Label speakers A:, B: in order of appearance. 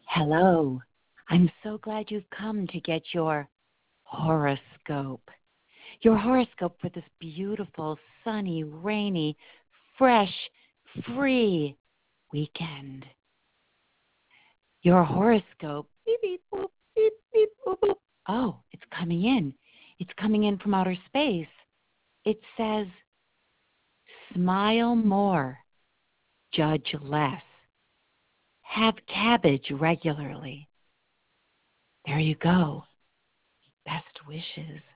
A: Hello. I'm so glad you've come to get your horoscope. Your horoscope for this beautiful, sunny, rainy, fresh, free weekend. Your horoscope. Beep, beep, boop, beep, beep, boop, boop. Oh, it's coming in. It's coming in from outer space. It says, smile more, judge less, have cabbage regularly. There you go. Best wishes.